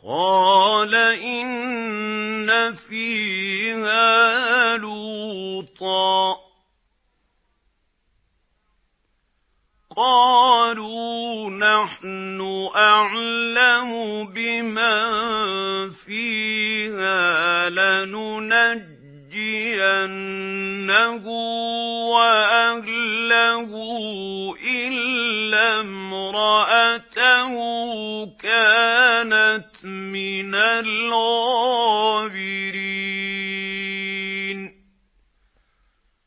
قَالَ إِنَّ فِيهَا لُوطًا ۚ قَالُوا نَحْنُ أَعْلَمُ بِمَن فِيهَا لَنُنَجِّيَنَّهُ وَأَهْلَهُ إِلَّا امْرَأَتَهُ كَانَتْ مِنَ الْغَابِرِينَ